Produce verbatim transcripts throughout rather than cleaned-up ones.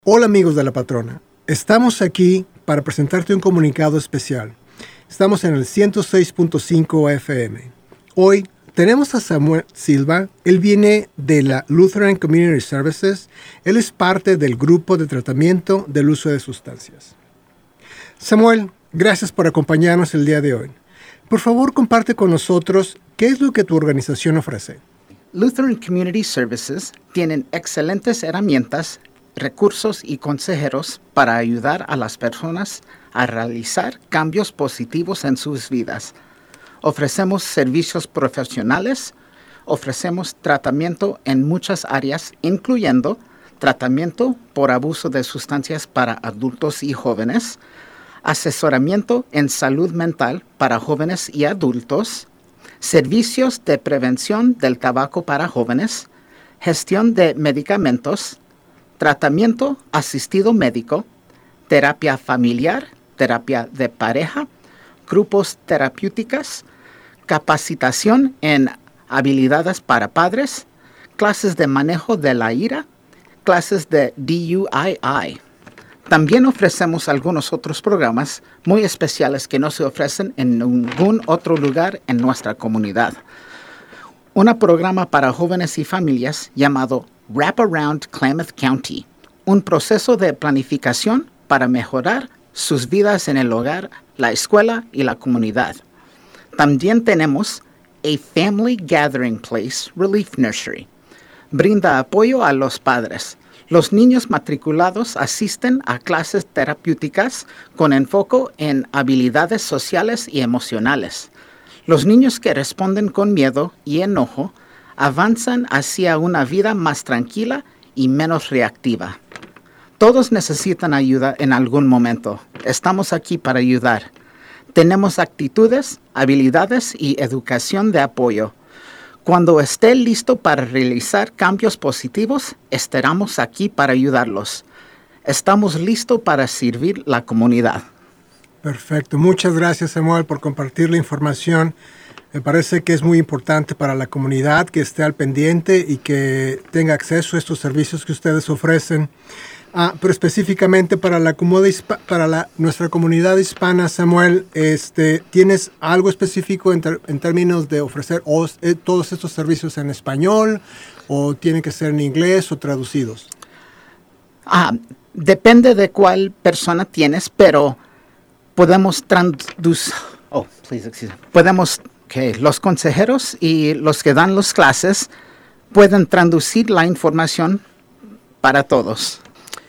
Hola amigos de La Patrona, estamos aquí para presentarte un comunicado especial. Estamos en el ciento seis punto cinco F M. Hoy tenemos a Samuel Silva. Él viene de la Lutheran Community Services. Él es parte del grupo de tratamiento del uso de sustancias. Samuel, gracias por acompañarnos el día de hoy. Por favor, comparte con nosotros qué es lo que tu organización ofrece. Lutheran Community Services tienen excelentes herramientas, recursos y consejeros para ayudar a las personas a realizar cambios positivos en sus vidas. Ofrecemos servicios profesionales, ofrecemos tratamiento en muchas áreas, incluyendo tratamiento por abuso de sustancias para adultos y jóvenes, asesoramiento en salud mental para jóvenes y adultos, servicios de prevención del tabaco para jóvenes, gestión de medicamentos, tratamiento asistido médico, terapia familiar, terapia de pareja, grupos terapéuticas, capacitación en habilidades para padres, clases de manejo de la ira, clases de D U I I. También ofrecemos algunos otros programas muy especiales que no se ofrecen en ningún otro lugar en nuestra comunidad. Un programa para jóvenes y familias llamado Wraparound Klamath County, un proceso de planificación para mejorar sus vidas en el hogar, la escuela y la comunidad. También tenemos a Family Gathering Place Relief Nursery. Brinda apoyo a los padres. Los niños matriculados asisten a clases terapéuticas con enfoque en habilidades sociales y emocionales. Los niños que responden con miedo y enojo avanzan hacia una vida más tranquila y menos reactiva. Todos necesitan ayuda en algún momento. Estamos aquí para ayudar. Tenemos actitudes, habilidades y educación de apoyo. Cuando esté listo para realizar cambios positivos, estaremos aquí para ayudarlos. Estamos listos para servir la comunidad. Perfecto. Muchas gracias, Samuel, por compartir la información. Me parece que es muy importante para la comunidad que esté al pendiente y que tenga acceso a estos servicios que ustedes ofrecen. Ah, pero específicamente para la para la, nuestra comunidad hispana, Samuel, este, ¿tienes algo específico en, ter, en términos de ofrecer os, eh, todos estos servicios en español o tienen que ser en inglés o traducidos? Ah, depende de cuál persona tienes, pero podemos traducir. Oh, please excuse me. Podemos que los consejeros y los que dan las clases pueden traducir la información para todos.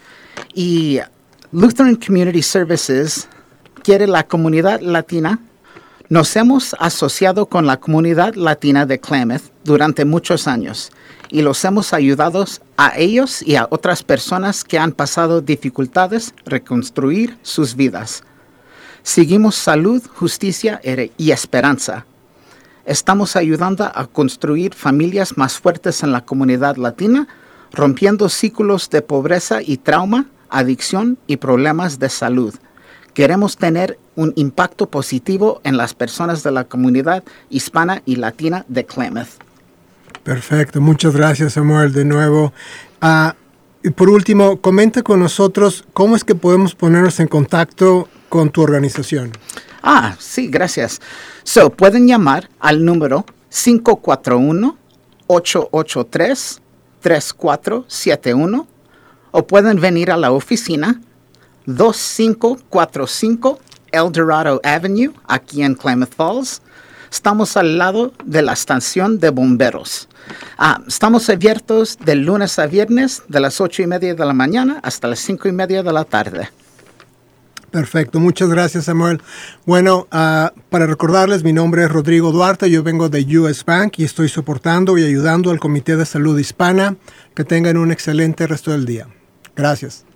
Y Lutheran Community Services quiere la comunidad latina. Nos hemos asociado con la comunidad latina de Klamath durante muchos años y los hemos ayudado a ellos y a otras personas que han pasado dificultades reconstruir sus vidas. Seguimos salud, justicia y esperanza. Estamos ayudando a construir familias más fuertes en la comunidad latina, rompiendo ciclos de pobreza y trauma, adicción y problemas de salud. Queremos tener un impacto positivo en las personas de la comunidad hispana y latina de Klamath. Perfecto. Muchas gracias, Samuel, de nuevo. Uh, y por último, comenta con nosotros cómo es que podemos ponernos en contacto con tu organización. Ah, sí, gracias. So, pueden llamar al número cinco cuatro uno, ocho ocho tres, tres cuatro siete uno o pueden venir a la oficina veinticinco cuarenta y cinco El Dorado Avenue, aquí en Klamath Falls. Estamos al lado de la estación de bomberos. Ah, estamos abiertos de lunes a viernes de las ocho y media de la mañana hasta las cinco y media de la tarde. Perfecto, muchas gracias, Samuel. Bueno, uh, para recordarles, mi nombre es Rodrigo Duarte, yo vengo de U S Bank y estoy soportando y ayudando al Comité de Salud Hispana. Que tengan un excelente resto del día. Gracias.